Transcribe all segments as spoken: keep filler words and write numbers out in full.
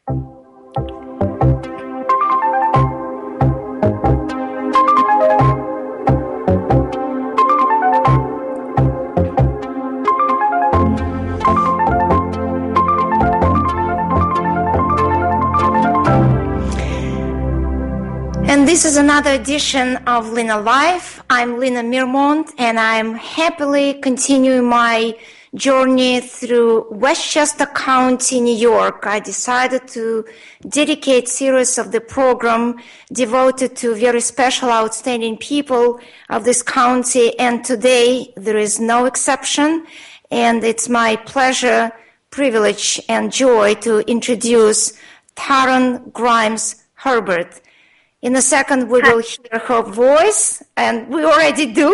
And this is another edition of Lena Life. I'm Lena Mirmont, and I'm happily continuing my journey through Westchester County, New York. I decided to dedicate series of the program devoted to very special, outstanding people of this county, and today there is no exception, and it's my pleasure, privilege, and joy to introduce Taryn Grimes Herbert. In a second, we will hear her voice, and we already do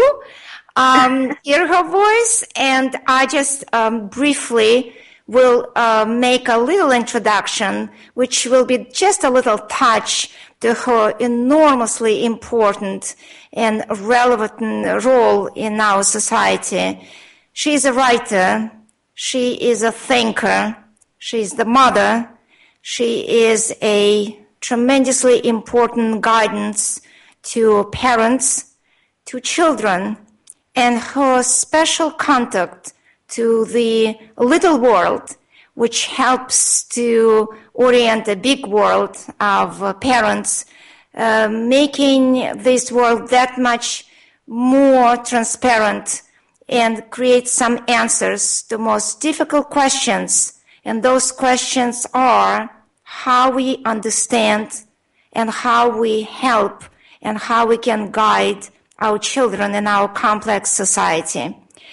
um, hear her voice. And I just um, briefly will uh, make a little introduction, which will be just a little touch to her enormously important and relevant role in our society. She is a writer. She is a thinker. She is the mother. She is a tremendously important guidance to parents, to children, and her special contact to the little world, which helps to orient the big world of uh, parents, uh, making this world that much more transparent and create some answers to most difficult questions. And those questions are how we understand and how we help and how we can guide our children in our complex society.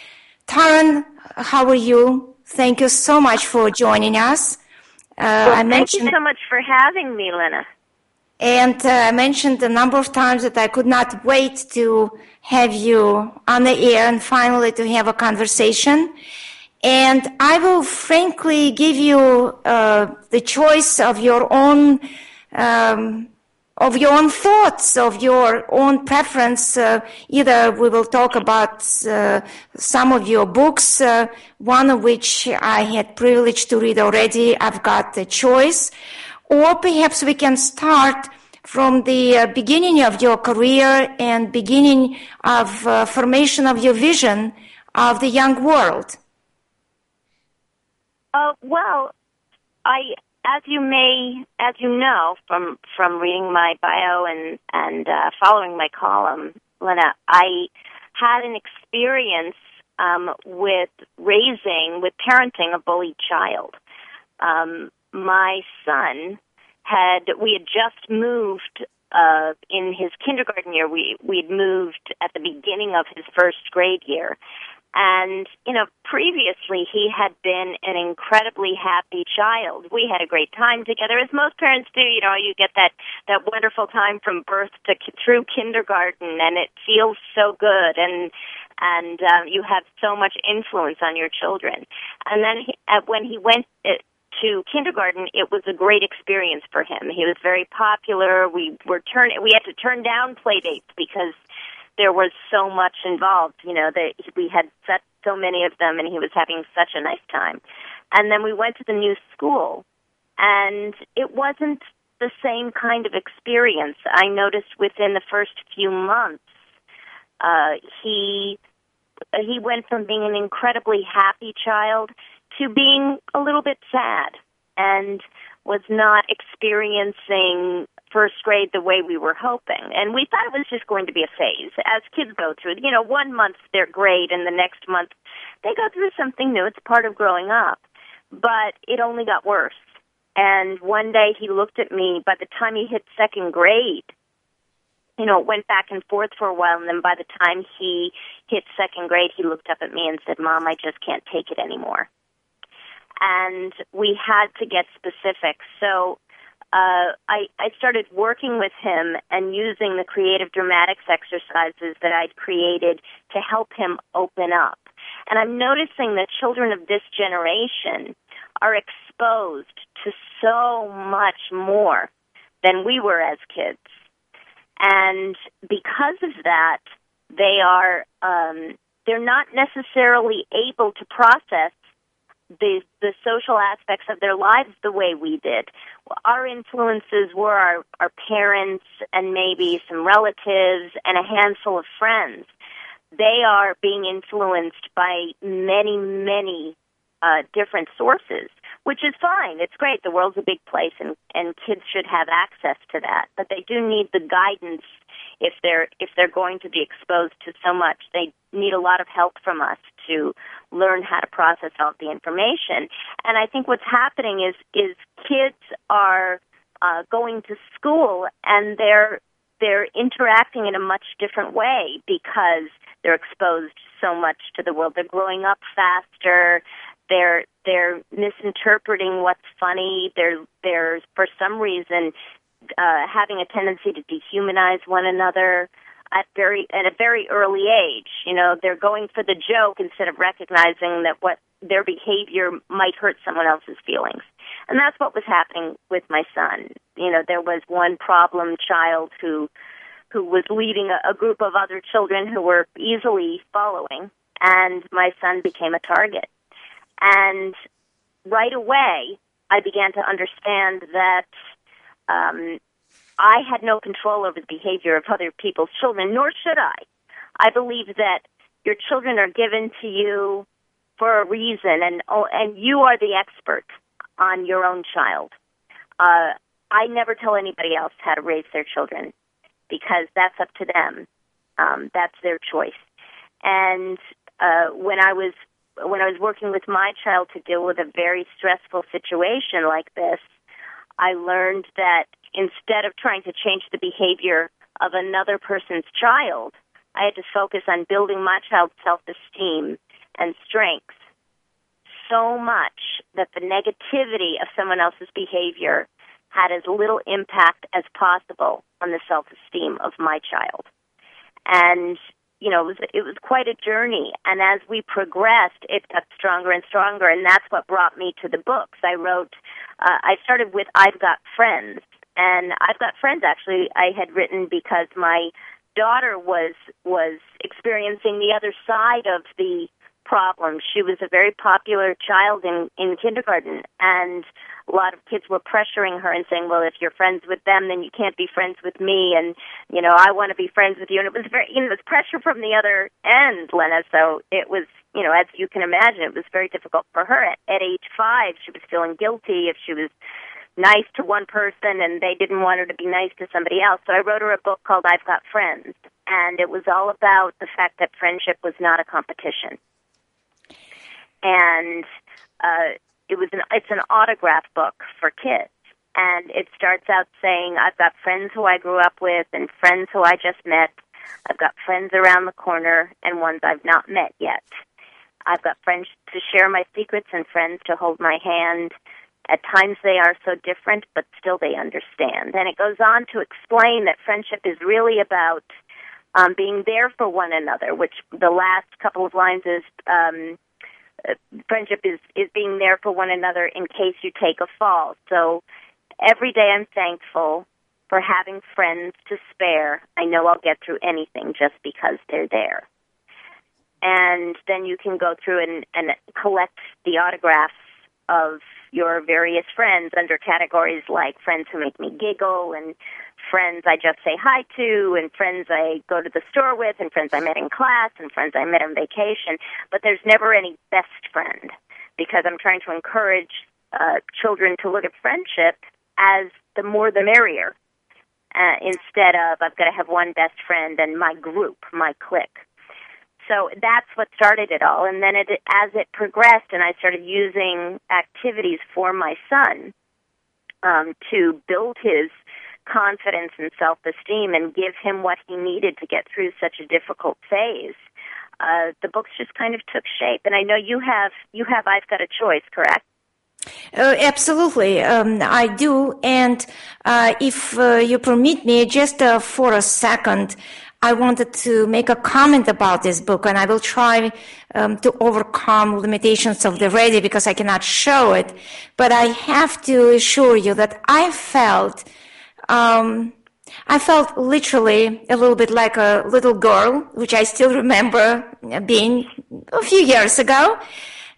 Taryn, how are you? Thank you so much for joining us. Uh, well, I mentioned, thank you so much for having me, Lena. And uh, I mentioned a number of times that I could not wait to have you on the air and finally to have a conversation. And I will frankly give you uh, the choice of your own, um, of your own thoughts, of your own preference. Uh, either we will talk about uh, some of your books, uh, one of which I had privilege to read already. I've got the choice, or perhaps we can start from the uh, beginning of your career and beginning of uh, formation of your vision of the young world. Uh, well, I, as you may, as you know from from reading my bio and and uh, following my column, Lena, I had an experience um, with raising, with parenting a bullied child. Um, my son had, we had just moved uh, in his kindergarten year. We we had moved at the beginning of his first grade year. And, you know, previously he had been an incredibly happy child. We had a great time together, as most parents do. You know, you get that, that wonderful time from birth to through kindergarten, and it feels so good, and and um, you have so much influence on your children. And then he, uh, when he went uh, to kindergarten, it was a great experience for him. He was very popular. We were turn we had to turn down play dates because there was so much involved, you know, that we had set so many of them, and he was having such a nice time. And then we went to the new school, and it wasn't the same kind of experience. I noticed within the first few months, uh, he he went from being an incredibly happy child to being a little bit sad, and was not experiencing first grade the way we were hoping. And we thought it was just going to be a phase, as kids go through. You know, one month they're great, and the next month they go through something new. It's part of growing up. But it only got worse. And one day he looked at me. By the time he hit second grade, you know, it went back and forth for a while, and then by the time he hit second grade, he looked up at me and said, "Mom, I just can't take it anymore." And we had to get specific. So Uh, I, I started working with him and using the creative dramatics exercises that I'd created to help him open up. And I'm noticing that children of this generation are exposed to so much more than we were as kids. And because of that, they are, um, they're not necessarily able to process the the social aspects of their lives the way we did. Our influences were our, our parents and maybe some relatives and a handful of friends. They are being influenced by many, many uh, different sources, which is fine. It's great. The world's a big place, and, and kids should have access to that. But they do need the guidance if they're if they're going to be exposed to so much. They need a lot of help from us to learn how to process all of the information. And I think what's happening is is kids are uh, going to school, and they're they're interacting in a much different way because they're exposed so much to the world. They're growing up faster. They're they're misinterpreting what's funny. They're they're for some reason uh, having a tendency to dehumanize one another at very at a very early age. You know, they're going for the joke instead of recognizing that what their behavior might hurt someone else's feelings. And that's what was happening with my son. You know, there was one problem child who who was leading a, a group of other children who were easily following, and my son became a target. And right away, I began to understand that um, I had no control over the behavior of other people's children, nor should I. I believe that your children are given to you for a reason, and oh, and you are the expert on your own child. Uh, I never tell anybody else how to raise their children because that's up to them. Um, that's their choice. And uh, when I was when I was working with my child to deal with a very stressful situation like this, I learned that instead of trying to change the behavior of another person's child, I had to focus on building my child's self-esteem and strengths so much that the negativity of someone else's behavior had as little impact as possible on the self-esteem of my child. And, you know, it was, it was quite a journey. And as we progressed, it got stronger and stronger, and that's what brought me to the books. I wrote, uh, I started with I've Got Friends. And I've Got Friends, actually, I had written because my daughter was was experiencing the other side of the problem. She was a very popular child in, in kindergarten, and a lot of kids were pressuring her and saying, well, if you're friends with them, then you can't be friends with me, and, you know, I want to be friends with you. And it was very, you know, it was pressure from the other end, Lena, so it was, you know, as you can imagine, it was very difficult for her. At, at age five, she was feeling guilty if she was nice to one person and they didn't want her to be nice to somebody else. So I wrote her a book called I've Got Friends, and it was all about the fact that friendship was not a competition. And uh, it was an it's an autograph book for kids, and it starts out saying, I've got friends who I grew up with and friends who I just met. I've got friends around the corner and ones I've not met yet. I've got friends to share my secrets and friends to hold my hand. At times they are so different, but still they understand. And it goes on to explain that friendship is really about um, being there for one another, which the last couple of lines is, um, uh, friendship is, is being there for one another in case you take a fall. So every day I'm thankful for having friends to spare. I know I'll get through anything just because they're there. And then you can go through and, and collect the autographs of your various friends under categories like friends who make me giggle, and friends I just say hi to, and friends I go to the store with, and friends I met in class, and friends I met on vacation. But there's never any best friend, because I'm trying to encourage uh, children to look at friendship as the more the merrier, uh, instead of I've got to have one best friend and my group, my clique. So that's what started it all. And then it, as it progressed and I started using activities for my son um, to build his confidence and self-esteem and give him what he needed to get through such a difficult phase, uh, the books just kind of took shape. And I know you have, you have I've Got a Choice, correct? Uh, absolutely, um, I do. And uh, if uh, you permit me, just uh, for a second, I wanted to make a comment about this book, and I will try um, to overcome limitations of the radio because I cannot show it. But I have to assure you that I felt, um, I felt literally a little bit like a little girl, which I still remember being a few years ago.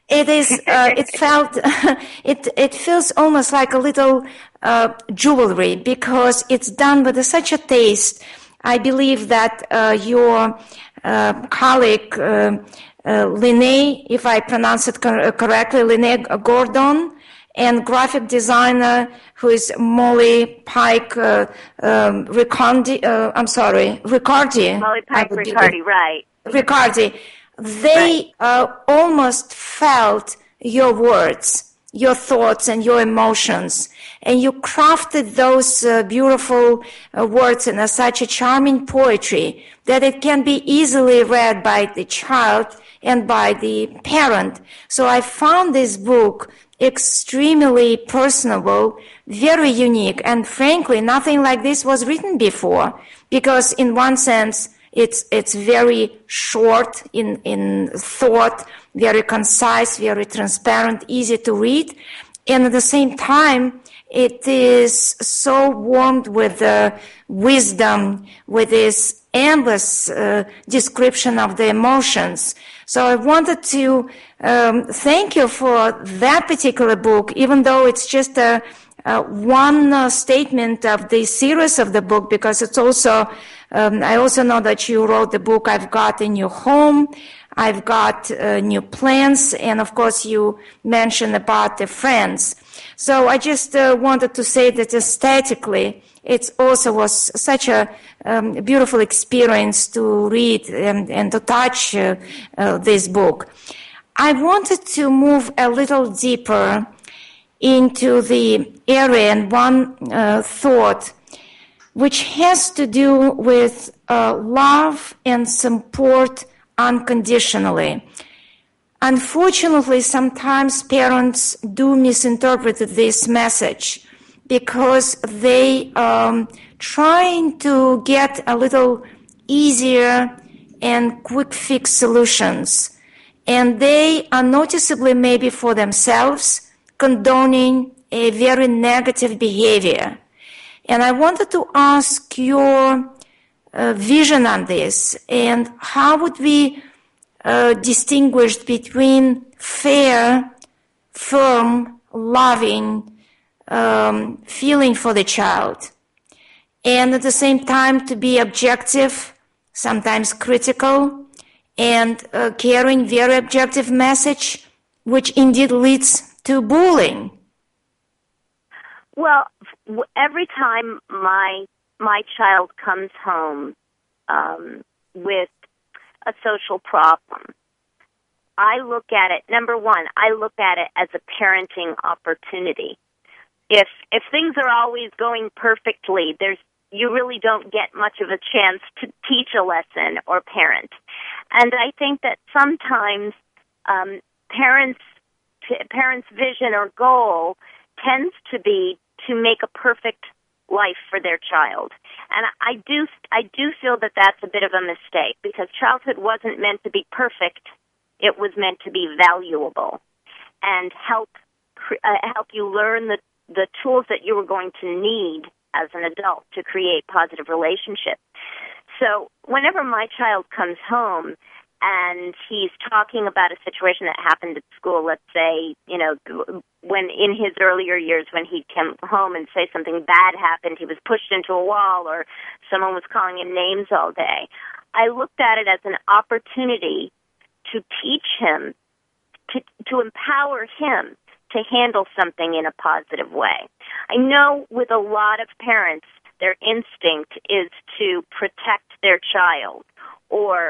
It is. Uh, it felt. it it feels almost like a little uh, jewelry because it's done with such a taste. I believe that uh, your uh, colleague uh, uh, Lene, if I pronounce it cor- correctly, Lene Gordon, and graphic designer who is Molly Pike uh, um, Ricardi. Uh, I'm sorry, Ricardi. Molly Pike Ricardi, right? Ricardi. They right. uh, almost felt your words, your thoughts, and your emotions, and you crafted those uh, beautiful uh, words in a, such a charming poetry that it can be easily read by the child and by the parent. So I found this book extremely personable, very unique, and frankly, nothing like this was written before, because in one sense, It's it's very short in, in thought, very concise, very transparent, easy to read. And at the same time, it is so warmed with uh, wisdom, with this endless uh, description of the emotions. So I wanted to um, thank you for that particular book, even though it's just a, a one uh, statement of the series of the book, because it's also Um, I also know that you wrote the book, I've Got a New Home, I've Got uh, New Plans, and of course you mentioned about the friends. So I just uh, wanted to say that aesthetically, it also was such a um, beautiful experience to read and, and to touch uh, uh, this book. I wanted to move a little deeper into the area and one uh, thought which has to do with uh, love and support unconditionally. Unfortunately, sometimes parents do misinterpret this message because they um, trying to get a little easier and quick fix solutions. And they are noticeably, maybe for themselves, condoning a very negative behavior. And I wanted to ask your uh, vision on this, and how would we uh, distinguish between fair, firm, loving um, feeling for the child, and at the same time to be objective, sometimes critical, and uh, carrying very objective message, which indeed leads to bullying? Well, every time my my child comes home um, with a social problem, I look at it, number one, I look at it as a parenting opportunity. If if things are always going perfectly, there's you really don't get much of a chance to teach a lesson or parent. And I think that sometimes um, parents parents' vision or goal tends to be to make a perfect life for their child. And I do I do feel that that's a bit of a mistake, because childhood wasn't meant to be perfect. It was meant to be valuable and help uh, help you learn the, the tools that you were going to need as an adult to create positive relationships. So whenever my child comes home and he's talking about a situation that happened at school, let's say, you know, when in his earlier years when he'd come home and say something bad happened, he was pushed into a wall or someone was calling him names all day, I looked at it as an opportunity to teach him, to, to empower him to handle something in a positive way. I know with a lot of parents, their instinct is to protect their child, or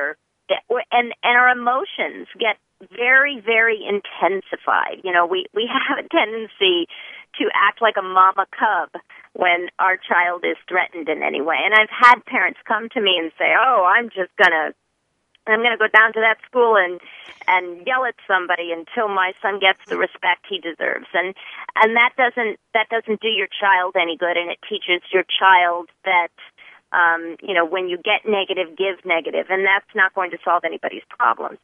And, and our emotions get very, very intensified. You know, we, we have a tendency to act like a mama cub when our child is threatened in any way. And I've had parents come to me and say, oh, I'm just going to I'm going to go down to that school and and yell at somebody until my son gets the respect he deserves. And and that doesn't that doesn't do your child any good, and it teaches your child that Um, you know, when you get negative, give negative, and that's not going to solve anybody's problems.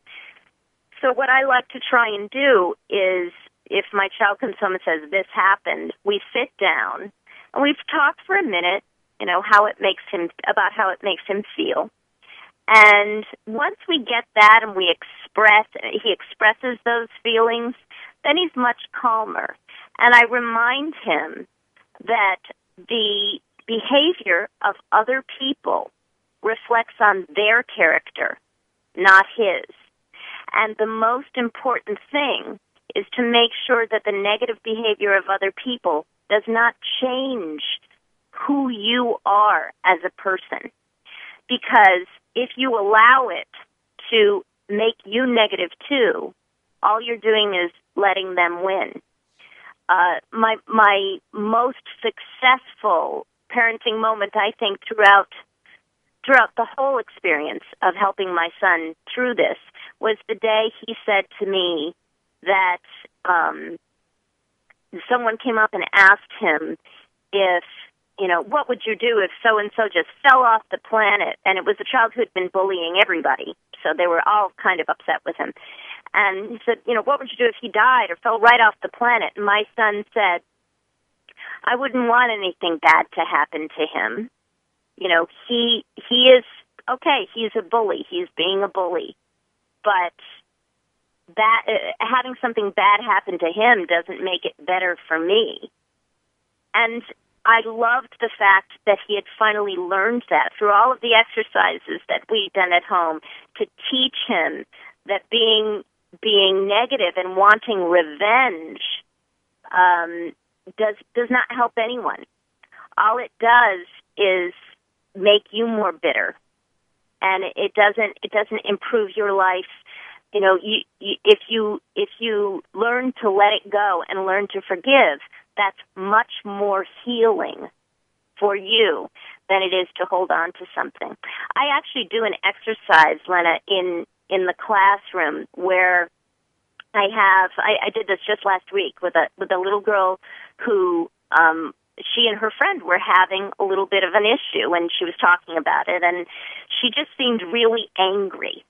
So what I like to try and do is, if my child comes home and says, this happened, we sit down, and we've talked for a minute, you know, how it makes him, about how it makes him feel. And once we get that and we express, he expresses those feelings, then he's much calmer. And I remind him that the behavior of other people reflects on their character, not his. And the most important thing is to make sure that the negative behavior of other people does not change who you are as a person. Because if you allow it to make you negative too, all you're doing is letting them win. Uh, my my most successful parenting moment, I think, throughout throughout the whole experience of helping my son through this was the day he said to me that um, someone came up and asked him if, you know, what would you do if so-and-so just fell off the planet? And it was a child who had been bullying everybody, so they were all kind of upset with him. And he said, you know, what would you do if he died or fell right off the planet? And my son said, I wouldn't want anything bad to happen to him. You know, he he is, okay, he's a bully. He's being a bully. But that uh, having something bad happen to him doesn't make it better for me. And I loved the fact that he had finally learned that through all of the exercises that we'd done at home to teach him that being being negative and wanting revenge um, does does not help anyone. All it does is make you more bitter, and it doesn't it doesn't improve your life. You know, you, you, if you if you learn to let it go and learn to forgive, that's much more healing for you than it is to hold on to something. I actually do an exercise, Lena, in in the classroom where I have I, I did this just last week with a with a little girl who um she and her friend were having a little bit of an issue, and she was talking about it, and she just seemed really angry.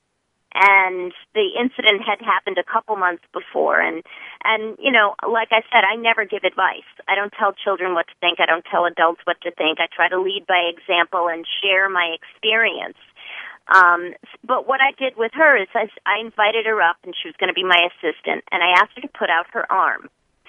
And the incident had happened a couple months before, and, and, you know, like I said, I never give advice. I don't tell children what to think. I don't tell adults what to think. I try to lead by example and share my experience. Um, but what I did with her is I, I invited her up, and she was going to be my assistant, and I asked her to put out her arm.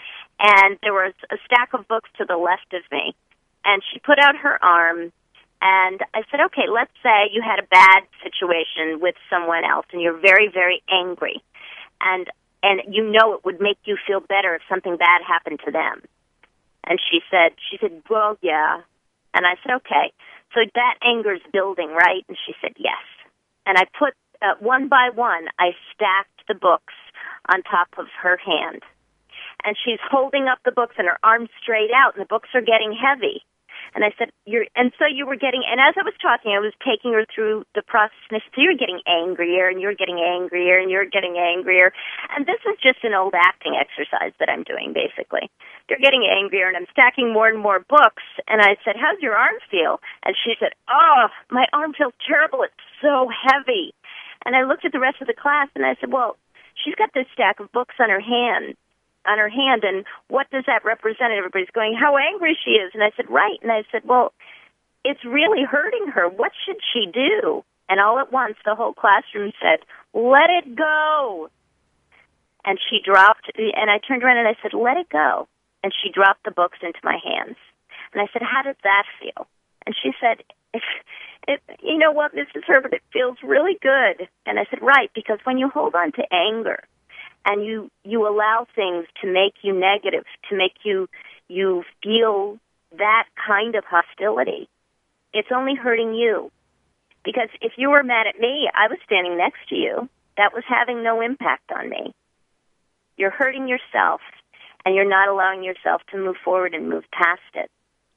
And there was a stack of books to the left of me, and she put out her arm, and I said, okay, let's say you had a bad situation with someone else, and you're very, very angry, and and you know it would make you feel better if something bad happened to them. And she said, she said, well, yeah. And I said, okay, so that anger's building, right? And she said, yes. And I put, uh, one by one, I stacked the books on top of her hand. And she's holding up the books and her arms straight out, and the books are getting heavy. And I said, "You're," and so you were getting, and as I was talking, I was taking her through the process, and I said, so you're getting angrier, and you're getting angrier, and you're getting angrier. And this is just an old acting exercise that I'm doing, basically. You're getting angrier, and I'm stacking more and more books. And I said, how's your arm feel? And she said, oh, my arm feels terrible. It's so heavy. And I looked at the rest of the class, and I said, well, she's got this stack of books on her hand. on her hand, and what does that represent? And everybody's going, how angry she is. And I said, right. And I said, well, it's really hurting her. What should she do? And all at once, the whole classroom said, let it go. And she dropped, and I turned around and I said, let it go. And she dropped the books into my hands. And I said, how does that feel? And she said, it, it, you know what, Missus Herbert, it feels really good. And I said, right, because when you hold on to anger, and you, you allow things to make you negative, to make you you feel that kind of hostility, it's only hurting you. Because if you were mad at me, I was standing next to you. That was having no impact on me. You're hurting yourself, and you're not allowing yourself to move forward and move past it.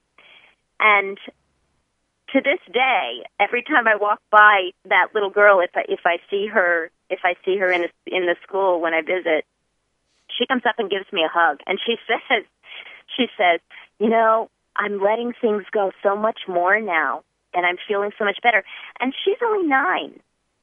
And to this day, every time I walk by that little girl, if I, if I see her, if I see her in a, in the school when I visit, she comes up and gives me a hug, and she says, she says, you know, I'm letting things go so much more now, and I'm feeling so much better. And she's only nine.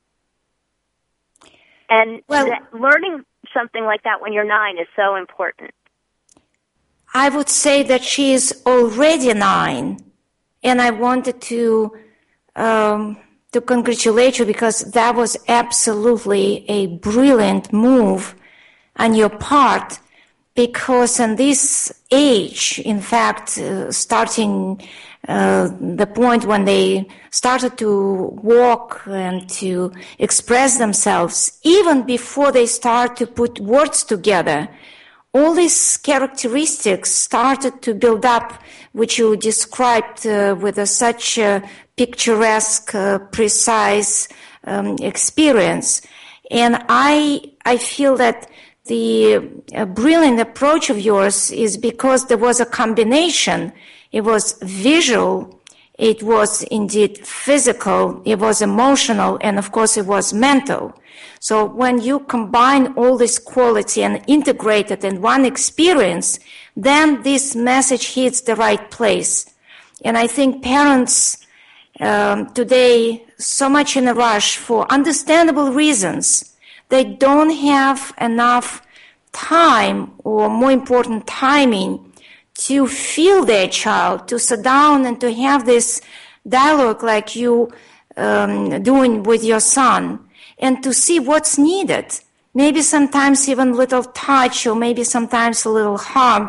And well, that, learning something like that when you're nine is so important. I would say that she is already nine. And I wanted to um, to congratulate you because that was absolutely a brilliant move on your part. Because in this age, in fact, uh, starting uh, the point when they started to walk and to express themselves, even before they start to put words together, all these characteristics started to build up, which you described uh, with a, such a picturesque, uh, precise um, experience. And I, I feel that the uh, brilliant approach of yours is because there was a combination. It was visual, it was indeed physical, it was emotional, and of course it was mental. So when you combine all this quality and integrate it in one experience, then this message hits the right place. And I think parents um, today, so much in a rush for understandable reasons, they don't have enough time, or more important, timing, to feel their child, to sit down and to have this dialogue like you um, doing with your son, and to see what's needed. Maybe sometimes even a little touch, or maybe sometimes a little hug.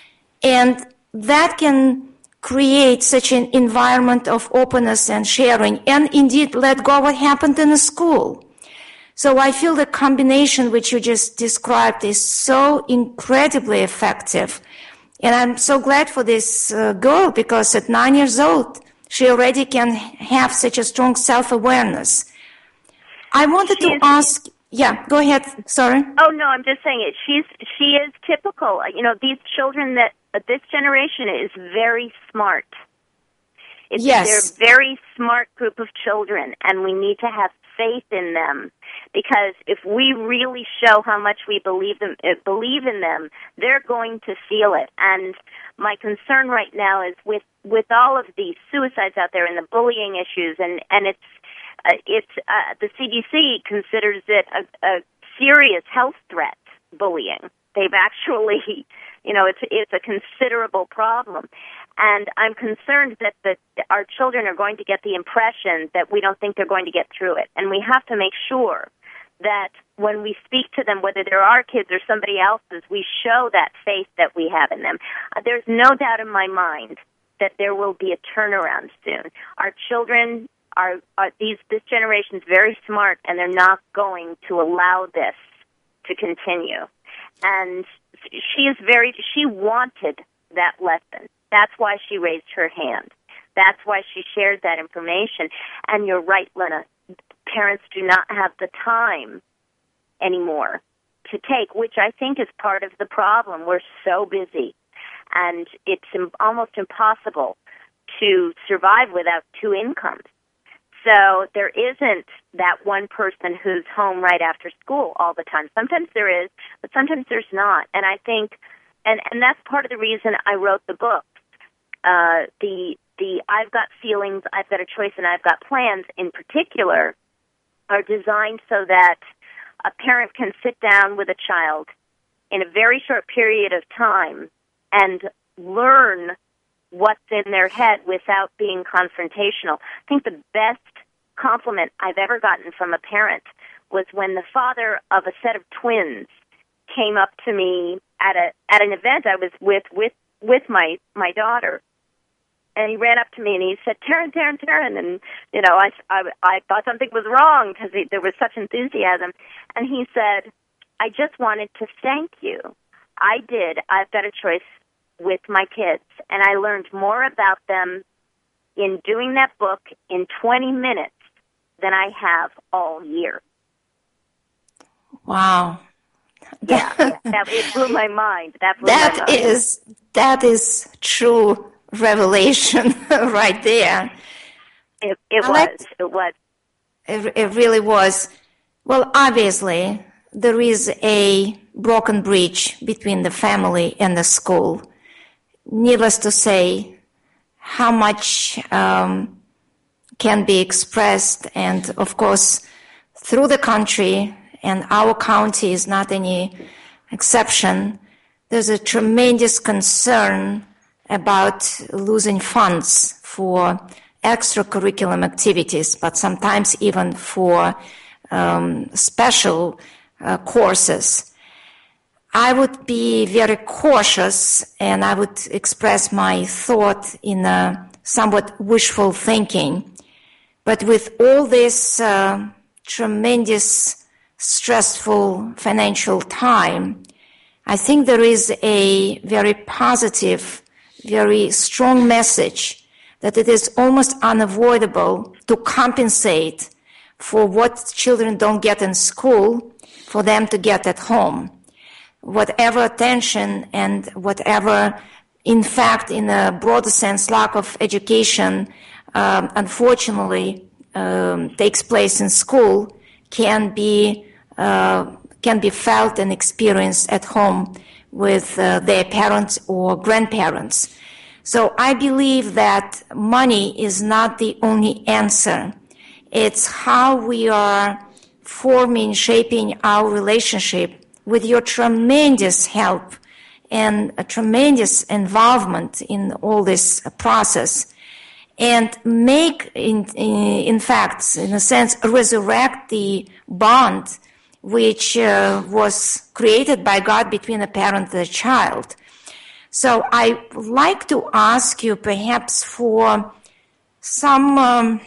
And that can create such an environment of openness and sharing, and indeed let go what happened in the school. So I feel the combination which you just described is so incredibly effective. And I'm so glad for this uh, girl, because at nine years old, she already can have such a strong self-awareness. I wanted she to is, ask, yeah, go ahead, sorry. Oh, no, I'm just saying it. She's, she is typical. You know, these children that, uh, this generation is very smart. It's, yes. They're a very smart group of children, and we need to have faith in them. Because if we really show how much we believe them, uh, believe in them, they're going to feel it. And my concern right now is with, with all of the suicides out there and the bullying issues, and and it's uh, it's uh, the C D C considers it a, a serious health threat. Bullying. They've actually, you know, it's it's a considerable problem. And I'm concerned that the, our children are going to get the impression that we don't think they're going to get through it. And we have to make sure that when we speak to them, whether they're our kids or somebody else's, we show that faith that we have in them. Uh, there's no doubt in my mind that there will be a turnaround soon. Our children are, are these this generation is very smart, and they're not going to allow this to continue. And she is very, she wanted that lesson. That's why she raised her hand. That's why she shared that information. And you're right, Lena. Parents do not have the time anymore to take, which I think is part of the problem. We're so busy, and it's almost impossible to survive without two incomes. So there isn't that one person who's home right after school all the time. Sometimes there is, but sometimes there's not. And I think, and, and that's part of the reason I wrote the book. Uh, the the I've Got Feelings, I've Got a Choice, and I've Got Plans in particular are designed so that a parent can sit down with a child in a very short period of time and learn what's in their head without being confrontational. I think the best compliment I've ever gotten from a parent was when the father of a set of twins came up to me at a at an event I was with with, with my, my daughter. And he ran up to me and he said, "Taryn, Taryn, Taryn." And, you know, I, I, I thought something was wrong because there was such enthusiasm. And he said, "I just wanted to thank you. I did. I've Got a Choice with my kids. And I learned more about them in doing that book in twenty minutes than I have all year." Wow. Yeah, that, it blew my mind. That blew that my mind. is, that is true revelation right there. It, it was. Like, it was. It, it really was. Well, obviously, there is a broken bridge between the family and the school. Needless to say, how much um, can be expressed, and of course, through the country, and our county is not any exception, there's a tremendous concern about losing funds for extracurriculum activities, but sometimes even for um, special uh, courses. I would be very cautious, and I would express my thought in a somewhat wishful thinking. But with all this uh, tremendous, stressful financial time, I think there is a very positive, very strong message that it is almost unavoidable to compensate for what children don't get in school, for them to get at home. Whatever attention and whatever, in fact, in a broader sense, lack of education, um, unfortunately, um, takes place in school, can be uh, can be felt and experienced at home with uh, their parents or grandparents. So I believe that money is not the only answer. It's how we are forming, shaping our relationship with your tremendous help and a tremendous involvement in all this process, and make, in, in fact, in a sense, resurrect the bond which uh, was created by God between a parent and a child. So I would like to ask you perhaps for some um,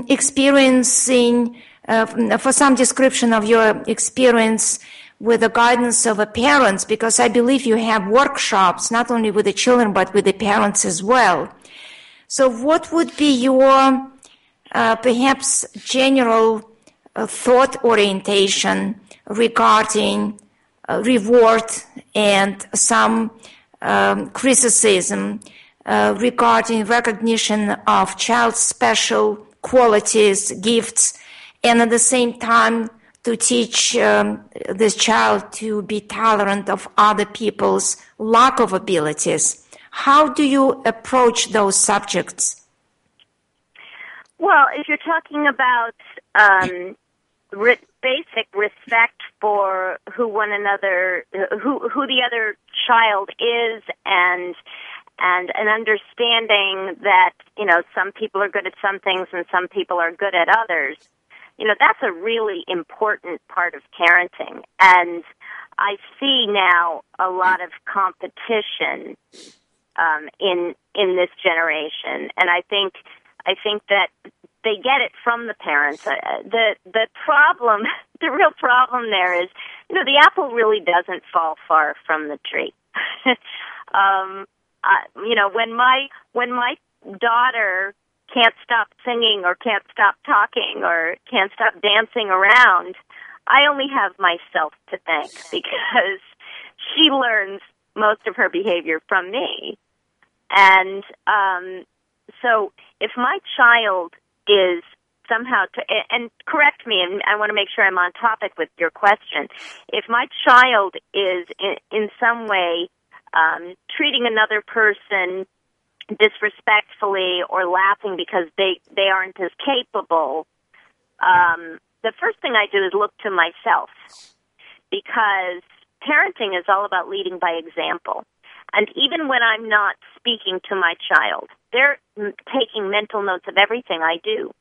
experiencing, uh, for some description of your experience with the guidance of the parents, because I believe you have workshops not only with the children but with the parents as well. So what would be your uh, perhaps general uh, thought orientation regarding uh, reward and some um, criticism uh, regarding recognition of child's special qualities, gifts, and at the same time to teach um, this child to be tolerant of other people's lack of abilities? How do you approach those subjects? Well, if you're talking about um, re- basic respect for who one another, who who the other child is, and and an understanding that, you know, some people are good at some things and some people are good at others, you know, that's a really important part of parenting. And I see now a lot of competition um, in in this generation, and I think I think that they get it from the parents. Uh, the the problem, the real problem there is, you know, the apple really doesn't fall far from the tree. um, uh, you know, when my when my daughter can't stop singing or can't stop talking or can't stop dancing around, I only have myself to thank, because she learns most of her behavior from me. And um, so if my child is somehow, to, and correct me, and I want to make sure I'm on topic with your question, if my child is in, in some way um, treating another person disrespectfully or laughing because they, they aren't as capable, um, the first thing I do is look to myself, because parenting is all about leading by example. And even when I'm not speaking to my child, they're taking mental notes of everything I do.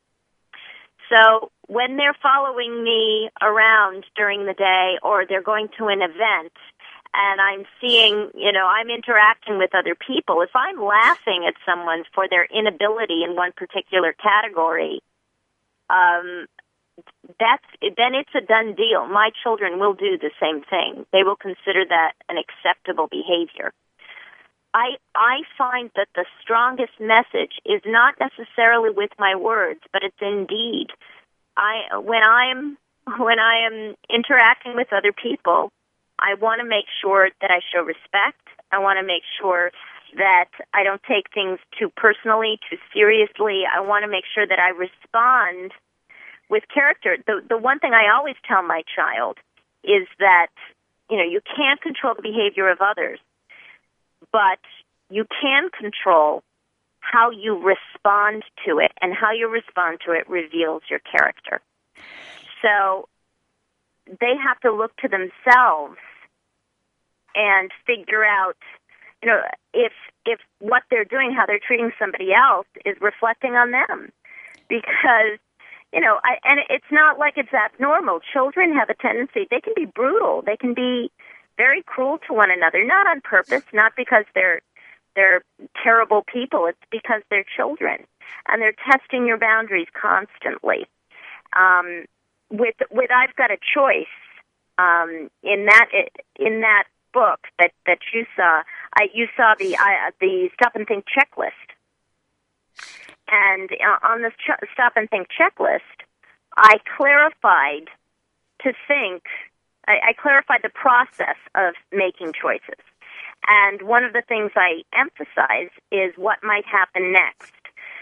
So when they're following me around during the day, or they're going to an event, and I'm seeing, you know, I'm interacting with other people, if I'm laughing at someone for their inability in one particular category, um, that's then it's a done deal. My children will do the same thing. They will consider that an acceptable behavior. I I find that the strongest message is not necessarily with my words, but it's in deed. I when I'm when I am interacting with other people, I want to make sure that I show respect. I want to make sure that I don't take things too personally, too seriously. I want to make sure that I respond with character. The the one thing I always tell my child is that, you know, you can't control the behavior of others, but you can control how you respond to it, and how you respond to it reveals your character. So they have to look to themselves and figure out, you know, if if what they're doing, how they're treating somebody else, is reflecting on them. Because, you know, I, and it's not like it's abnormal. Children have a tendency, they can be brutal. They can be very cruel to one another, not on purpose, not because they're they're terrible people. It's because they're children, and they're testing your boundaries constantly. Um, with with I've Got a Choice, um, in that in that book that, that you saw, I, you saw the uh, the Stop and Think checklist. And uh, on the ch- Stop and Think checklist, I clarified to think, I, I clarified the process of making choices. And one of the things I emphasize is what might happen next.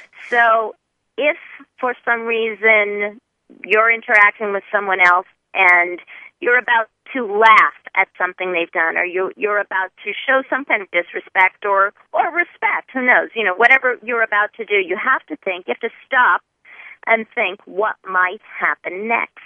So if for some reason you're interacting with someone else and you're about to laugh at something they've done, or you, you're about to show some kind of disrespect or, or respect, who knows, you know, whatever you're about to do, you have to think, you have to stop and think what might happen next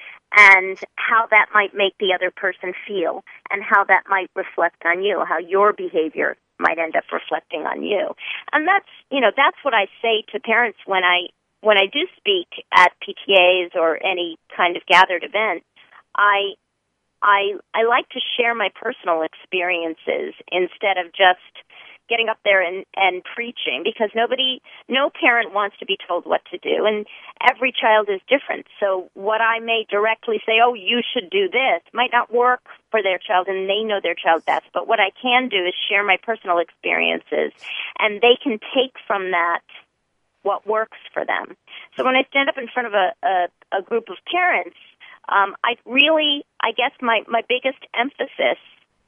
and how that might make the other person feel and how that might reflect on you, how your behavior might end up reflecting on you. And that's, you know, that's what I say to parents when I, when I do speak at P T As or any kind of gathered event. I I I like to share my personal experiences instead of just getting up there and, and preaching, because nobody, no parent wants to be told what to do, and every child is different. So what I may directly say, oh, you should do this, might not work for their child, and they know their child best. But what I can do is share my personal experiences, and they can take from that what works for them. So when I stand up in front of a, a, a group of parents, Um, I really, I guess my, my biggest emphasis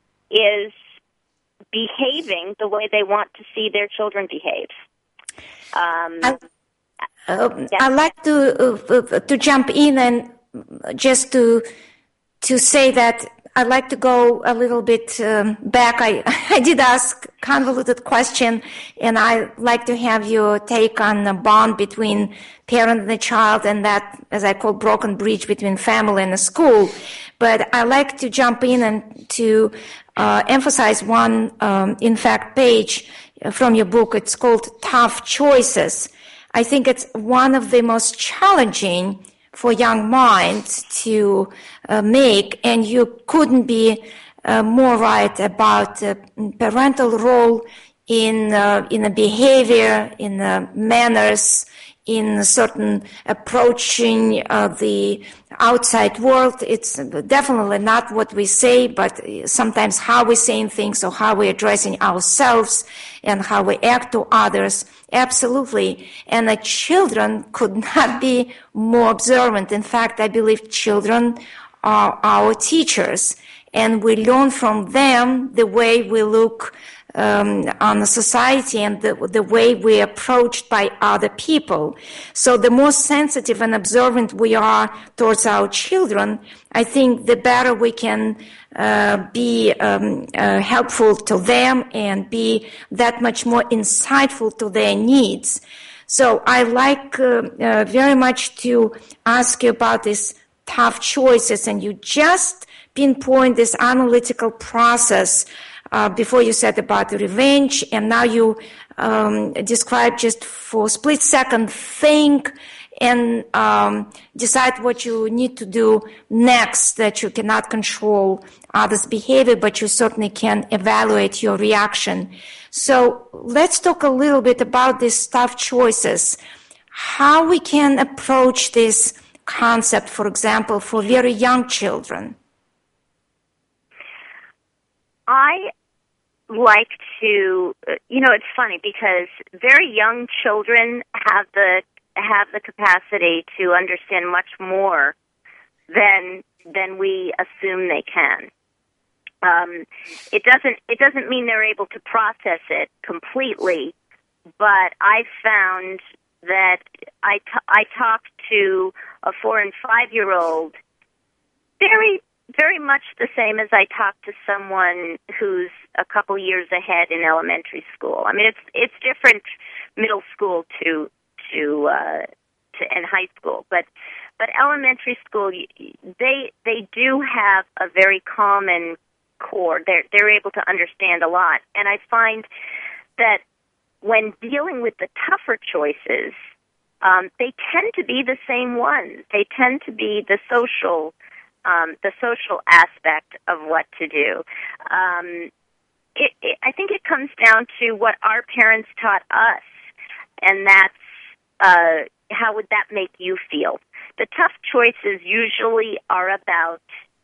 is behaving the way they want to see their children behave. Um, I, uh, yeah. I'd like to uh, to jump in and just to to say that I'd like to go a little bit um, back. I, I did ask a convoluted question, and I'd like to have your take on the bond between parent and the child, and that, as I call, broken bridge between family and the school. But I'd like to jump in and to uh, emphasize one, um, in fact, page from your book. It's called Tough Choices. I think it's one of the most challenging for young minds to uh, make, and you couldn't be uh, more right about the parental role in uh, in the behavior, in the manners, in certain approaching uh, the outside world. It's definitely not what we say, but sometimes how we're saying things or how we're addressing ourselves and how we act to others. Absolutely. And the children could not be more observant. In fact, I believe children are our teachers, and we learn from them the way we look um, on the society and the, the way we're approached by other people. So the more sensitive and observant we are towards our children, I think the better we can uh, be um, uh, helpful to them and be that much more insightful to their needs. So I like uh, uh, very much to ask you about these tough choices, and you just pinpoint this analytical process uh, before you said about revenge, and now you um, describe just for a split second, think and um, decide what you need to do next, that you cannot control others' behavior, but you certainly can evaluate your reaction. So let's talk a little bit about these tough choices, how we can approach this concept, for example, for very young children. I like to, you know, it's funny because very young children have the have the capacity to understand much more than than we assume they can. Um, it doesn't it doesn't mean they're able to process it completely, but I found that I t- I talked to a four and five year old very very much the same as I talk to someone who's a couple years ahead in elementary school. I mean, it's it's different middle school to to uh, to and high school, but but elementary school they they do have a very common core. They're they're able to understand a lot, and I find that when dealing with the tougher choices, um, they tend to be the same ones. They tend to be the social, um, the social aspect of what to do. Um, it, it, I think it comes down to what our parents taught us, and that's uh, how would that make you feel? The tough choices usually are about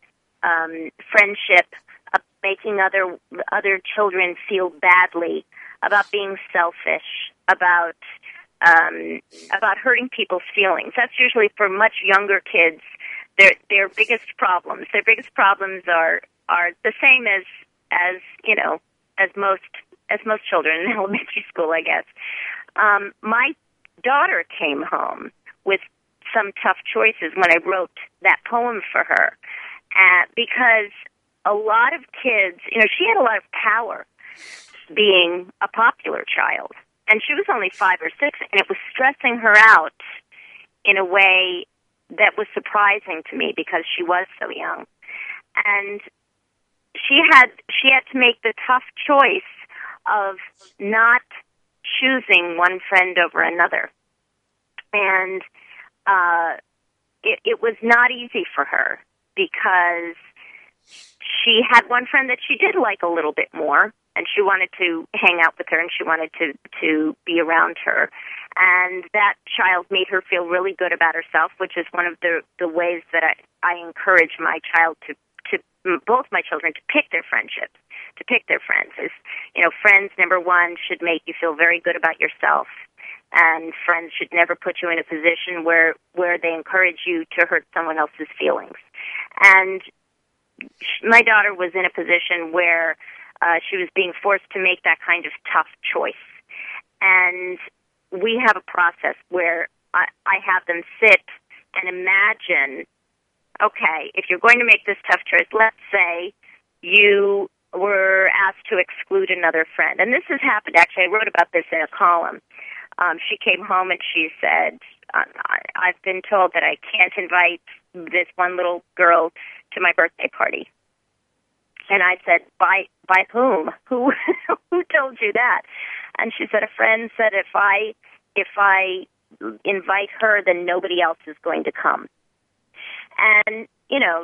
um, friendship, uh, making other other children feel badly, about being selfish, about um, about hurting people's feelings. That's usually for much younger kids. Their their biggest problems. Their biggest problems are are the same as as you know as most as most children in elementary school, I guess. Um, my daughter came home with some tough choices when I wrote that poem for her, uh, because a lot of kids, you know, she had a lot of power being a popular child, and she was only five or six, and it was stressing her out in a way that was surprising to me because she was so young. And she had she had to make the tough choice of not choosing one friend over another. And uh, it, it was not easy for her because she had one friend that she did like a little bit more, and she wanted to hang out with her, and she wanted to, to be around her. And that child made her feel really good about herself, which is one of the, the ways that I, I encourage my child to, to, both my children, to pick their friendships, to pick their friends. Is, you know, friends, number one, should make you feel very good about yourself. And friends should never put you in a position where, where they encourage you to hurt someone else's feelings. And my daughter was in a position where uh, she was being forced to make that kind of tough choice. And we have a process where I, I have them sit and imagine, okay, if you're going to make this tough choice, let's say you were asked to exclude another friend. And this has happened, actually, I wrote about this in a column. Um, she came home and she said, I've been told that I can't invite this one little girl to my birthday party. And I said, by by whom? Who who told you that? And she said, a friend said if I if I invite her, then nobody else is going to come. And, you know,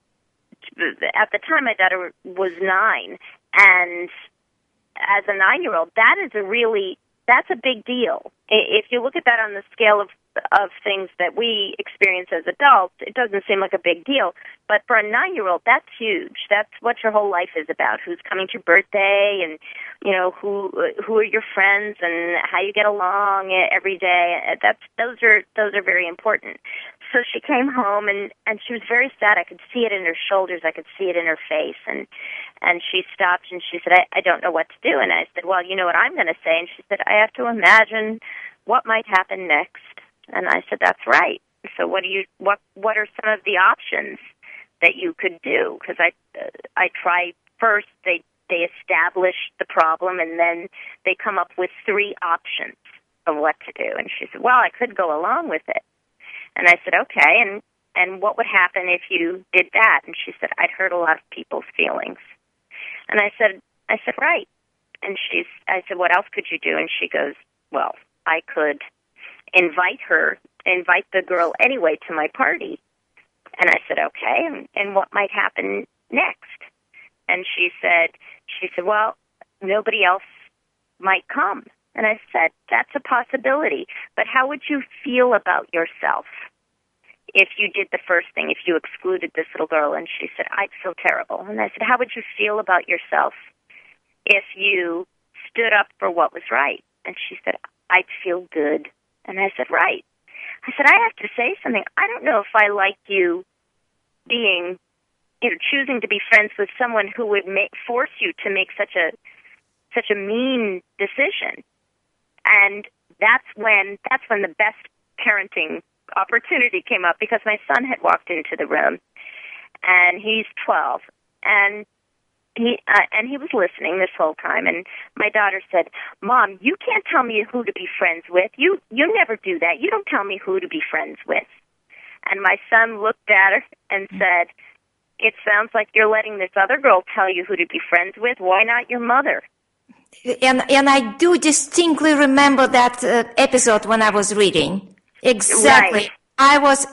at the time my daughter was nine, and as a nine-year-old, that is a really, that's a big deal. If you look at that on the scale of of things that we experience as adults, it doesn't seem like a big deal. But for a nine-year-old, that's huge. That's what your whole life is about. Who's coming to your birthday, and you know who who are your friends, and how you get along every day. That's those are those are very important. So she came home, and and she was very sad. I could see it in her shoulders. I could see it in her face, and and she stopped and she said, I, I don't know what to do. And I said, well, you know what I'm going to say. And she said, I have to imagine what might happen next. And I said, that's right. So what do you what what are some of the options that you could do? Because I uh, I try first they they establish the problem, and then they come up with three options of what to do. And she said, well, I could go along with it. And I said, okay, and and what would happen if you did that? And she said, I'd hurt a lot of people's feelings. And I said, I said, right. And she's I said, what else could you do? And she goes, well, I could invite her, invite the girl anyway to my party. And I said, okay, and, and what might happen next? And she said, she said, well, nobody else might come. And I said, that's a possibility, but how would you feel about yourself if you did the first thing, if you excluded this little girl? And she said, I'd feel terrible. And I said, how would you feel about yourself if you stood up for what was right? And she said, I'd feel good. And I said, right. I said, I have to say something. I don't know if I like you being, you know, choosing to be friends with someone who would make, force you to make such a such a mean decision. And that's when that's when the best parenting opportunity came up, because my son had walked into the room, and he's twelve, and he uh, and he was listening this whole time. And my daughter said, Mom, you can't tell me who to be friends with. You you never do that. You don't tell me who to be friends with. And my son looked at her and said, it sounds like you're letting this other girl tell you who to be friends with. Why not your mother? and and I do distinctly remember that uh, episode when I was reading. Exactly. Right. I was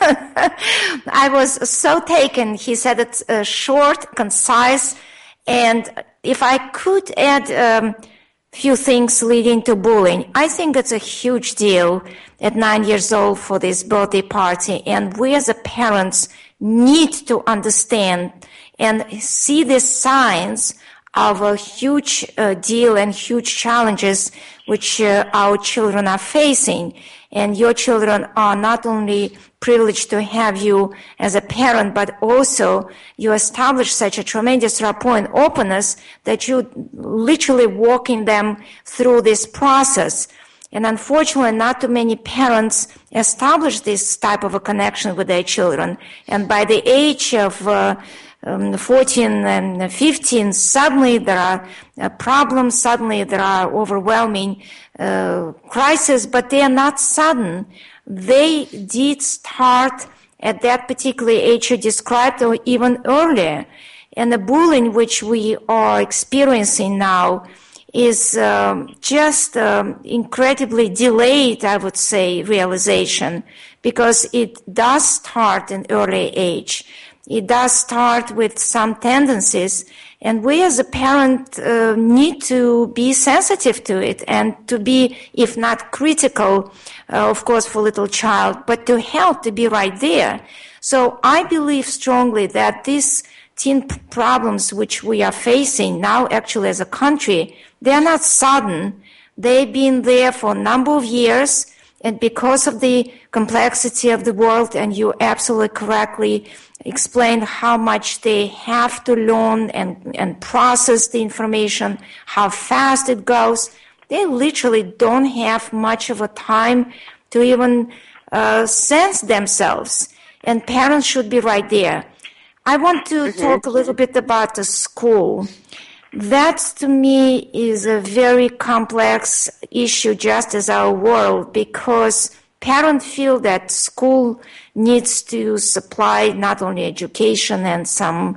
I was so taken. He said it's uh, short, concise, and if I could add a um, few things leading to bullying, I think it's a huge deal at nine years old for this birthday party, and we as a parents need to understand and see the signs of a huge uh, deal and huge challenges which uh, our children are facing. And your children are not only privileged to have you as a parent, but also you establish such a tremendous rapport and openness that you literally walking them through this process. And unfortunately, not too many parents establish this type of a connection with their children. And by the age of uh, um, fourteen and fifteen, suddenly there are uh, problems, suddenly there are overwhelming uh, crises, but they are not sudden. They did start at that particular age you described, or even earlier. And the bullying which we are experiencing now is um, just um, incredibly delayed, I would say, realization, because it does start in early age. It does start with some tendencies, and we as a parent uh, need to be sensitive to it and to be, if not critical, uh, of course, for little child, but to help, to be right there. So I believe strongly that these teen problems which we are facing now actually as a country, they are not sudden. They've been there for a number of years, and because of the complexity of the world, and you absolutely correctly explained how much they have to learn and, and process the information, how fast it goes, they literally don't have much of a time to even uh, sense themselves. And parents should be right there. I want to mm-hmm. talk a little bit about the school. That, to me, is a very complex issue, just as our world, because parents feel that school needs to supply not only education and some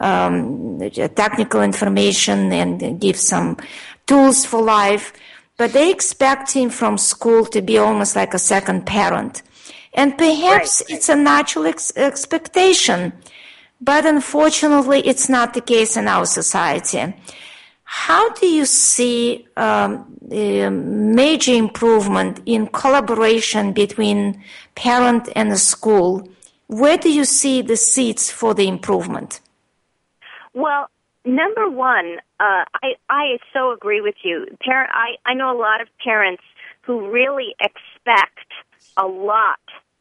um, technical information and give some tools for life, but they expect him from school to be almost like a second parent. And perhaps right. it's a natural ex- expectation. But unfortunately, it's not the case in our society. How do you see um, a major improvement in collaboration between parent and the school? Where do you see the seeds for the improvement? Well, number one, uh, I, I so agree with you. Parent, I, I know a lot of parents who really expect a lot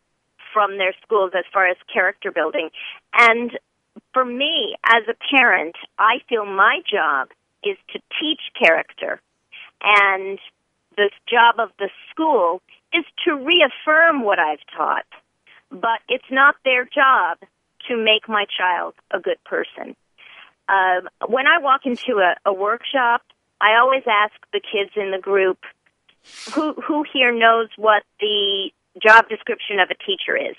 from their schools as far as character building. And for me, as a parent, I feel my job is to teach character. And the job of the school is to reaffirm what I've taught. But it's not their job to make my child a good person. Uh, when I walk into a, a workshop, I always ask the kids in the group, who, who here knows what the job description of a teacher is?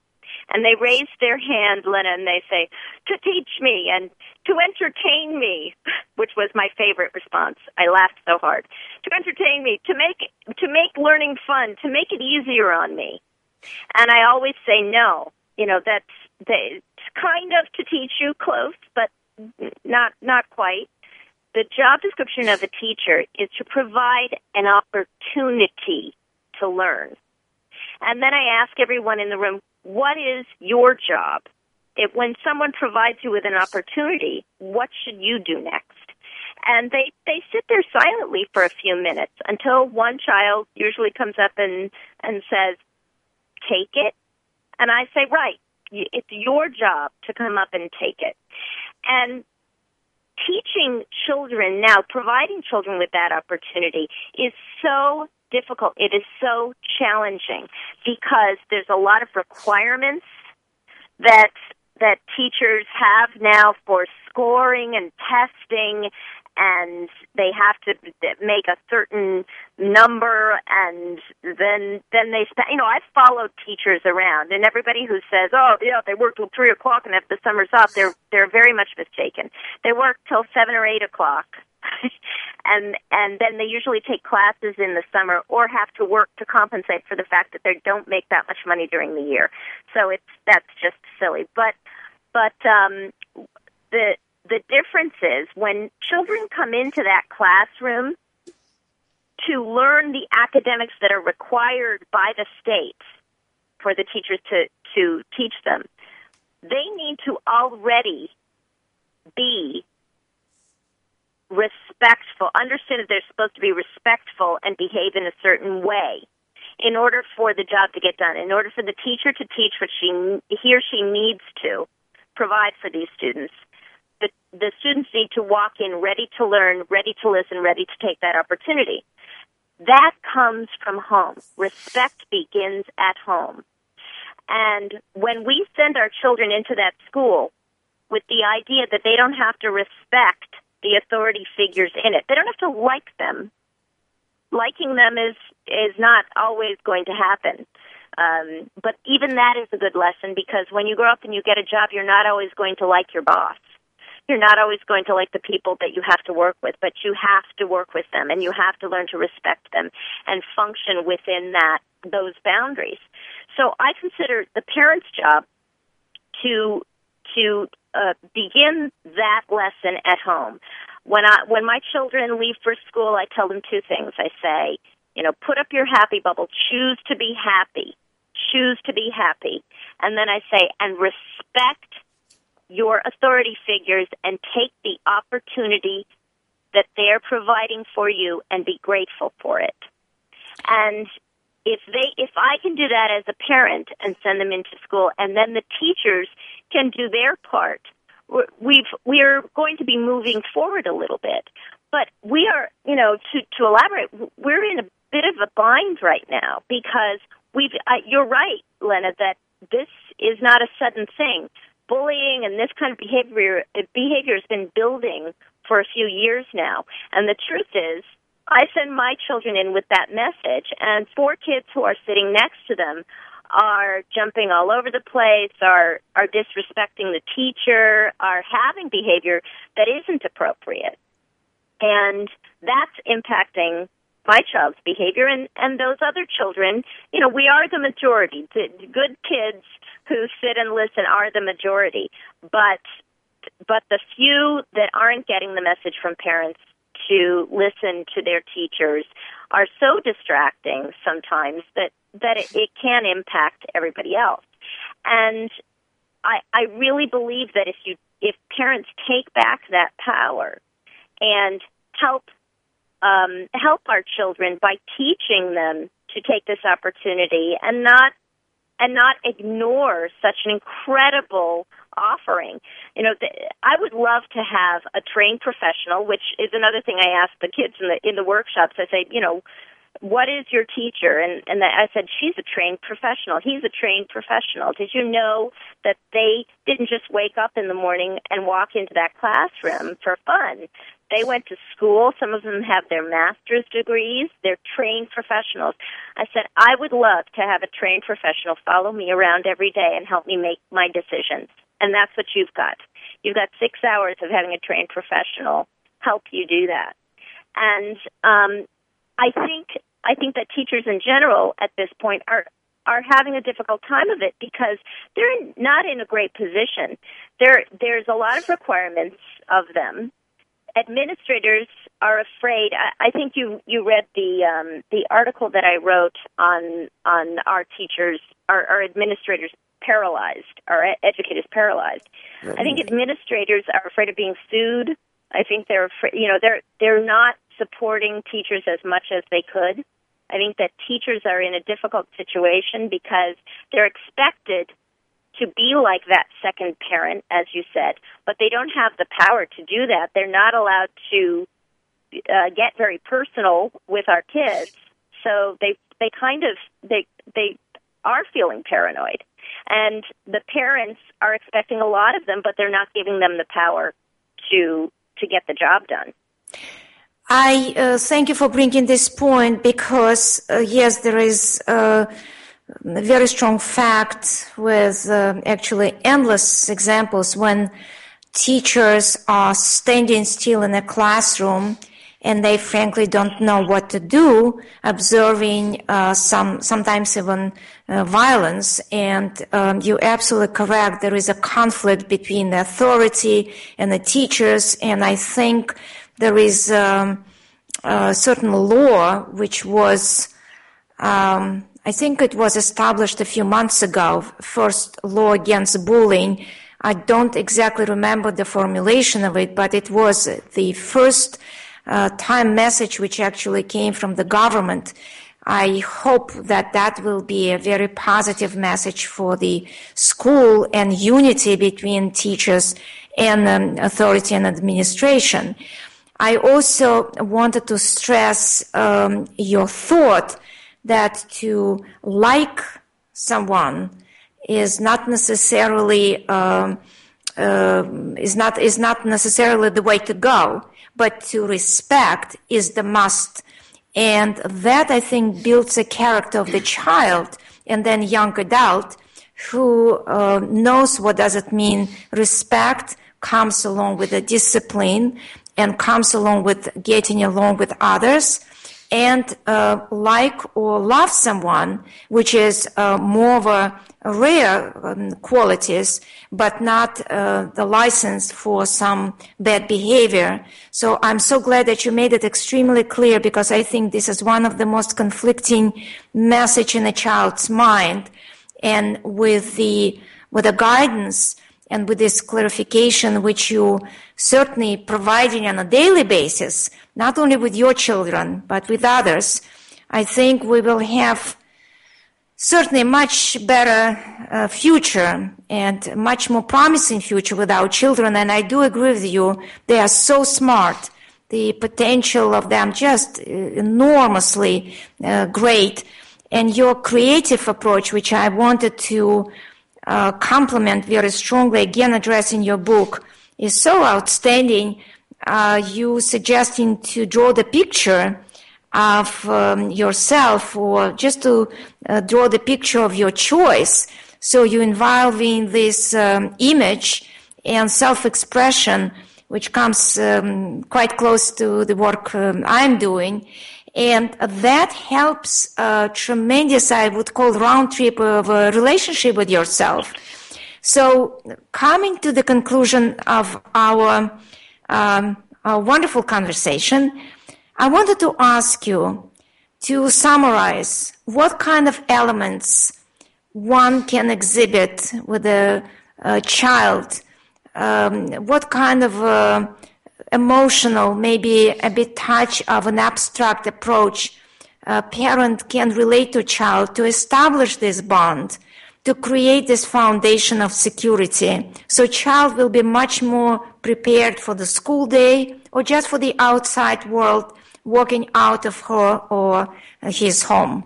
And they raise their hand, Lena, and they say, to teach me and to entertain me, which was my favorite response. I laughed so hard. To entertain me, to make to make learning fun, to make it easier on me. And I always say no. You know, that's they, it's kind of to teach you close, but not not quite. The job description of a teacher is to provide an opportunity to learn. And then I ask everyone in the room, what is your job? If when someone provides you with an opportunity, what should you do next? And they, they sit there silently for a few minutes until one child usually comes up and, and says, take it. And I say, right, it's your job to come up and take it. And teaching children now, providing children with that opportunity is so difficult. It is so challenging because there's a lot of requirements that that teachers have now for scoring and testing, and they have to make a certain number, and then then they spend. You know, I've followed teachers around, and everybody who says, "Oh, yeah, they work till three o'clock and have the summers off," they're they're very much mistaken. They work till seven or eight o'clock. and and then they usually take classes in the summer or have to work to compensate for the fact that they don't make that much money during the year. So it's that's just silly. But but um, the the difference is when children come into that classroom to learn the academics that are required by the state for the teachers to, to teach them, they need to already be respectful, understand that they're supposed to be respectful and behave in a certain way in order for the job to get done, in order for the teacher to teach what she he or she needs to provide for these students. The, the students need to walk in ready to learn, ready to listen, ready to take that opportunity. That comes from home. Respect begins at home. And when we send our children into that school with the idea that they don't have to respect the authority figures in it, they don't have to like them. Liking them is is not always going to happen. Um, but even that is a good lesson, because when you grow up and you get a job, you're not always going to like your boss. You're not always going to like the people that you have to work with, but you have to work with them, and you have to learn to respect them and function within that those boundaries. So I consider the parent's job to to uh, begin that lesson at home. When I when my children leave for school, I tell them two things. I say, you know, put up your happy bubble, choose to be happy, choose to be happy, and then I say, and respect your authority figures and take the opportunity that they're providing for you and be grateful for it. And if they, if I can do that as a parent and send them into school, and then the teachers can do their part, we've, we're going to be moving forward a little bit. But we are, you know, to, to elaborate, we're in a bit of a bind right now because we've, uh, you're right, Lena, that this is not a sudden thing. Bullying and this kind of behavior behavior has been building for a few years now. And the truth is, I send my children in with that message, and four kids who are sitting next to them are jumping all over the place, are are disrespecting the teacher, are having behavior that isn't appropriate. And that's impacting my child's behavior, and, and those other children, you know, we are the majority. The good kids who sit and listen are the majority, but but the few that aren't getting the message from parents to listen to their teachers are so distracting sometimes that, that it, it can impact everybody else. And I, I really believe that if you if parents take back that power and help um, help our children by teaching them to take this opportunity and not and not ignore such an incredible offering. You know, I would love to have a trained professional, which is another thing I ask the kids in the in the workshops. I say, you know, what is your teacher? And and I said, she's a trained professional. He's a trained professional. Did you know that they didn't just wake up in the morning and walk into that classroom for fun? They went to school. Some of them have their master's degrees. They're trained professionals. I said, I would love to have a trained professional follow me around every day and help me make my decisions. And that's what you've got. You've got six hours of having a trained professional help you do that. And um, I think I think that teachers in general at this point are are having a difficult time of it because they're not in a great position. There there's a lot of requirements of them. Administrators are afraid. I, I think you you read the um, the article that I wrote on on our teachers, our, our administrators paralyzed, our educators paralyzed. Mm-hmm. I think administrators are afraid of being sued. I think they're afraid, you know, they're they're not supporting teachers as much as they could. I think that teachers are in a difficult situation because they're expected to be like that second parent, as you said, but they don't have the power to do that. They're not allowed to uh, get very personal with our kids, so they they kind of they they are feeling paranoid, and the parents are expecting a lot of them, but they're not giving them the power to to get the job done. I uh, thank you for bringing this point because uh, yes, there is Uh a very strong fact with uh, actually endless examples when teachers are standing still in a classroom and they frankly don't know what to do, observing uh, some sometimes even uh, violence. And um, you're absolutely correct. There is a conflict between the authority and the teachers, and I think there is um, a certain law which was, um, I think it was established a few months ago, first law against bullying. I don't exactly remember the formulation of it, but it was the first uh, time message which actually came from the government. I hope that that will be a very positive message for the school and unity between teachers and um, authority and administration. I also wanted to stress um, your thought that to like someone is not necessarily um, uh, is not is not necessarily the way to go, but to respect is the must, and that I think builds a character of the child and then young adult who uh, knows what does it mean. Respect comes along with the discipline and comes along with getting along with others. And uh, like or love someone, which is uh, more of a, a rare um, qualities, but not uh, the license for some bad behavior. So I'm so glad that you made it extremely clear, because I think this is one of the most conflicting message in a child's mind. And with the with the guidance and with this clarification, which you certainly providing on a daily basis, not only with your children, but with others, I think we will have certainly a much better uh, future and much more promising future with our children. And I do agree with you. They are so smart. The potential of them just enormously uh, great. And your creative approach, which I wanted to uh, compliment very strongly, again addressing your book, is so outstanding. Uh, you suggesting to draw the picture of um, yourself, or just to uh, draw the picture of your choice. So you involving this um, image and self-expression, which comes um, quite close to the work um, I'm doing. And that helps uh, tremendous, I would call, round trip of a relationship with yourself. So coming to the conclusion of our, um, our wonderful conversation, I wanted to ask you to summarize what kind of elements one can exhibit with a, a child, um, what kind of uh, emotional, maybe a bit touch of an abstract approach a parent can relate to a child to establish this bond, to create this foundation of security. So child will be much more prepared for the school day or just for the outside world, walking out of her or his home.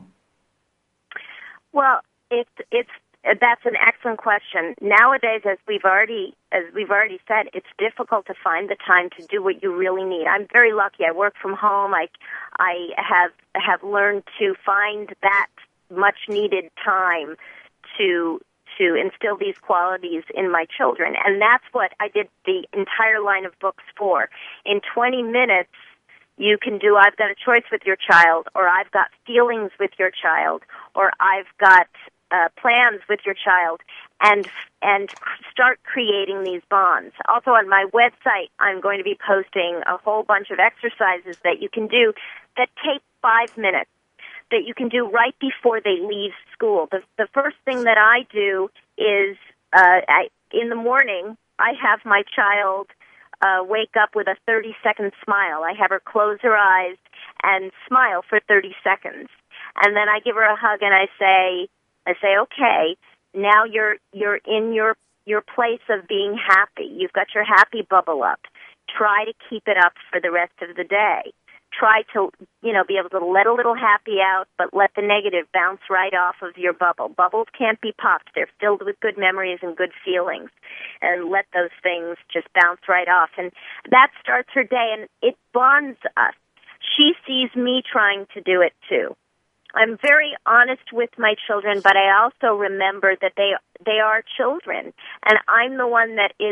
Well, it's it's that's an excellent question. Nowadays, as we've already as we've already said, it's difficult to find the time to do what you really need. I'm very lucky. I work from home. I I have have learned to find that much needed time to to instill these qualities in my children, and that's what I did the entire line of books for. In twenty minutes, you can do I've got a choice with your child, or I've got feelings with your child, or I've got uh, plans with your child, and and start creating these bonds. Also on my website, I'm going to be posting a whole bunch of exercises that you can do that take five minutes, that you can do right before they leave school. The, the first thing that I do is uh, I, in the morning, I have my child Uh, wake up with a thirty-second smile. I have her close her eyes and smile for thirty seconds, and then I give her a hug and I say, I say, okay, now you're you're in your your place of being happy. You've got your happy bubble up. Try to keep it up for the rest of the day. Try to, you know, be able to let a little happy out, but let the negative bounce right off of your bubble. Bubbles can't be popped. They're filled with good memories and good feelings. And let those things just bounce right off. And that starts her day, and it bonds us. She sees me trying to do it, too. I'm very honest with my children, but I also remember that they they are children, and I'm the one that is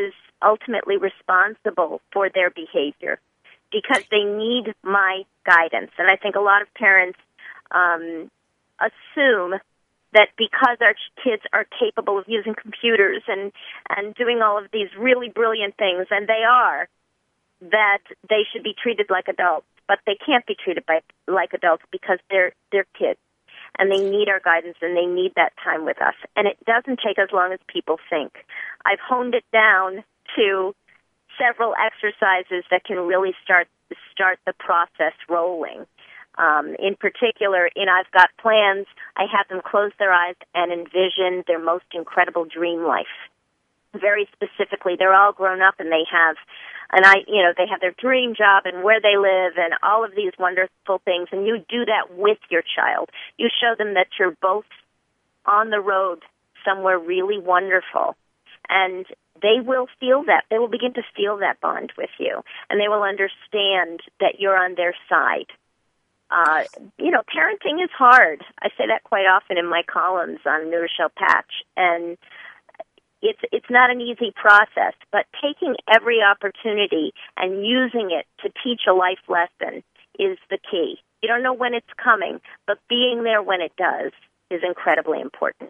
ultimately responsible for their behavior because they need my guidance. And I think a lot of parents um, assume that because our kids are capable of using computers and, and doing all of these really brilliant things, and they are, that they should be treated like adults. But they can't be treated by, like adults because they're they're kids, and they need our guidance, and they need that time with us. And it doesn't take as long as people think. I've honed it down to several exercises that can really start start the process rolling. Um, in particular, in I've Got Plans, I have them close their eyes and envision their most incredible dream life. Very specifically, they're all grown up and they have, and I, you know, they have their dream job and where they live and all of these wonderful things. And you do that with your child. You show them that you're both on the road somewhere really wonderful, and they will feel that. They will begin to feel that bond with you, and they will understand that you're on their side. Uh, you know, parenting is hard. I say that quite often in my columns on New Rochelle Patch, and it's it's not an easy process, but taking every opportunity and using it to teach a life lesson is the key. You don't know when it's coming, but being there when it does is incredibly important.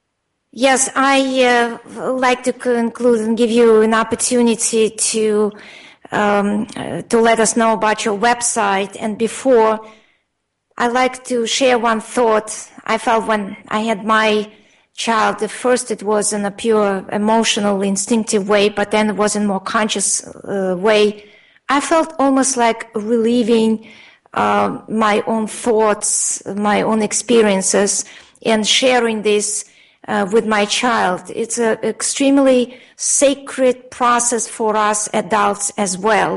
Yes, I uh, like to conclude and give you an opportunity to um, uh, to let us know about your website. And before, I'd like to share one thought I felt when I had my child. At first, it was in a pure emotional, instinctive way, but then it was in a more conscious uh, way. I felt almost like relieving uh, my own thoughts, my own experiences, and sharing this Uh, with my child. It's an extremely sacred process for us adults as well.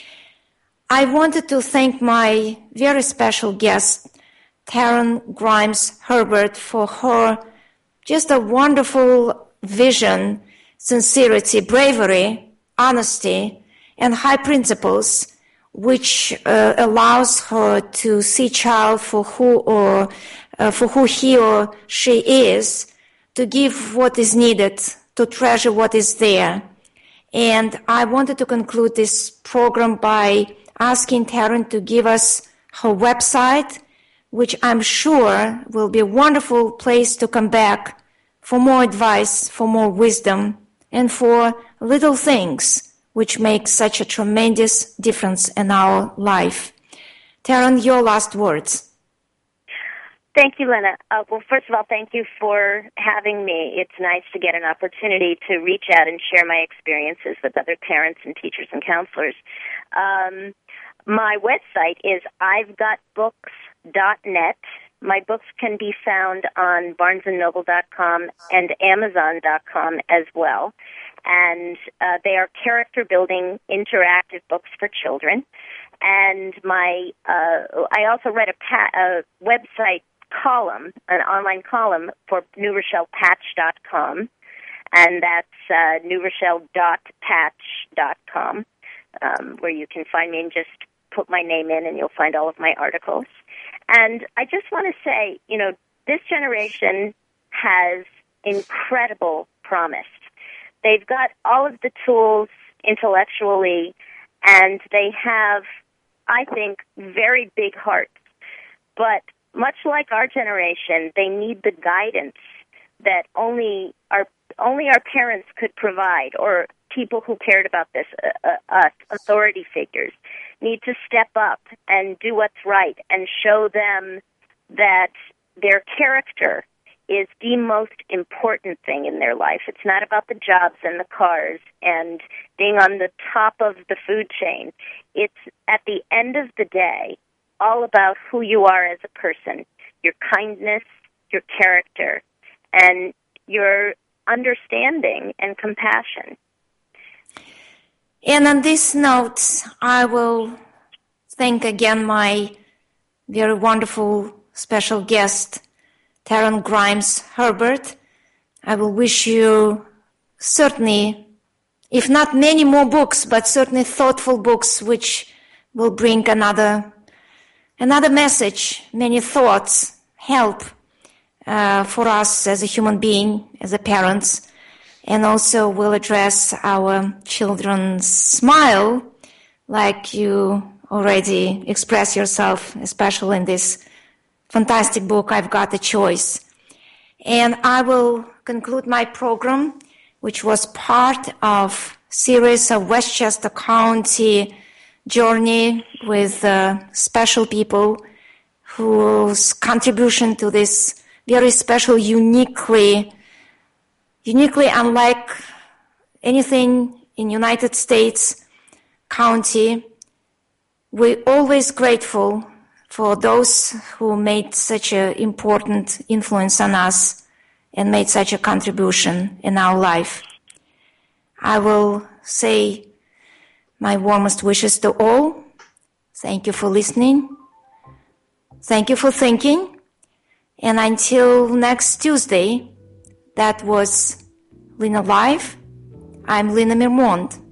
I wanted to thank my very special guest, Taryn Grimes Herbert, for her just a wonderful vision, sincerity, bravery, honesty, and high principles, which uh, allows her to see child for who or uh, for who he or she is, to give what is needed, to treasure what is there. And I wanted to conclude this program by asking Taryn to give us her website, which I'm sure will be a wonderful place to come back for more advice, for more wisdom, and for little things which make such a tremendous difference in our life. Taryn, your last words. Thank you, Lena. Uh, well, first of all, thank you for having me. It's nice to get an opportunity to reach out and share my experiences with other parents and teachers and counselors. Um, my website is I've got books dot net. My books can be found on barnes and noble dot com and amazon dot com as well. And uh, they are character-building, interactive books for children. And my uh, I also read a, pa- a website column, an online column for new rochelle patch dot com, and that's uh, new rochelle dot patch dot com, um, where you can find me and just put my name in and you'll find all of my articles. And I just want to say, you know, this generation has incredible promise. They've got all of the tools intellectually, and they have, I think, very big hearts. But much like our generation, they need the guidance that only our only our parents could provide, or people who cared about this, uh, uh, us, authority figures, need to step up and do what's right and show them that their character is the most important thing in their life. It's not about the jobs and the cars and being on the top of the food chain. It's, at the end of the day, all about who you are as a person, your kindness, your character, and your understanding and compassion. And on this note, I will thank again my very wonderful special guest, Taryn Grimes Herbert. I will wish you certainly, if not many more books, but certainly thoughtful books which will bring another Another message, many thoughts, help uh, for us as a human being, as a parents. and also will address our children's smile, like you already express yourself, especially in this fantastic book, I've Got a Choice. And I will conclude my program, which was part of series of Westchester County journey with uh, special people whose contribution to this very special, uniquely, uniquely unlike anything in United States county. We're always grateful for those who made such an important influence on us and made such a contribution in our life. I will say my warmest wishes to all. Thank you for listening. Thank you for thinking. And until next Tuesday, that was Lena Live. I'm Lena Mirmont.